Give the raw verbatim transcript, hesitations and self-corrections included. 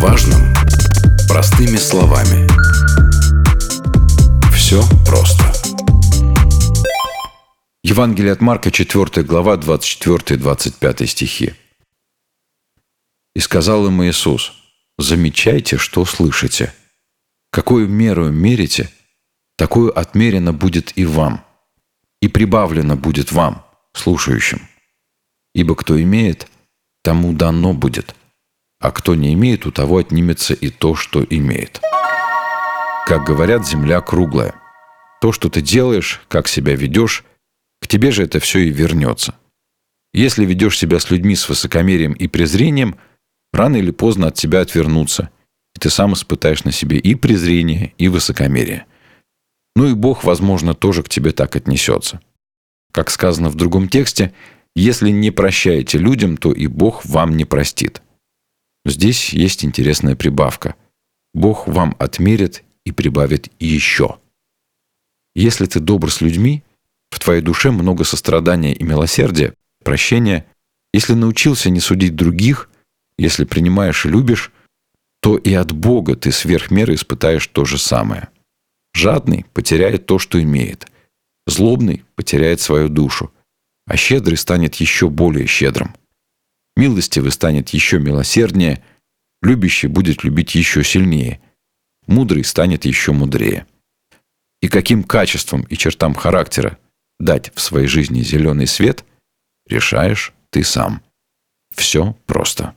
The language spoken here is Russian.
важном простыми словами. Все просто. Евангелие от Марка, четвёртая глава, двадцать четвёртый двадцать пятый стихи. «И сказал им Иисус: замечайте, что слышите. Какую меру мерите, такую отмерено будет и вам, и прибавлено будет вам, слушающим. Ибо кто имеет, тому дано будет, а кто не имеет, у того отнимется и то, что имеет». Как говорят, земля круглая. То, что ты делаешь, как себя ведешь, к тебе же это все и вернется. Если ведешь себя с людьми с высокомерием и презрением, рано или поздно от тебя отвернутся, и ты сам испытаешь на себе и презрение, и высокомерие. Ну и Бог, возможно, тоже к тебе так отнесется. Как сказано в другом тексте, если не прощаете людям, то и Бог вам не простит. Здесь есть интересная прибавка. Бог вам отмерит и прибавит еще. Если ты добр с людьми, в твоей душе много сострадания и милосердия, прощения. Если научился не судить других, если принимаешь и любишь, то и от Бога ты сверх меры испытаешь то же самое. Жадный потеряет то, что имеет. Злобный потеряет свою душу. А щедрый станет еще более щедрым. Милостивый станет еще милосерднее. Любящий будет любить еще сильнее. Мудрый станет еще мудрее. И каким качествам и чертам характера дать в своей жизни зеленый свет, решаешь ты сам. Все просто.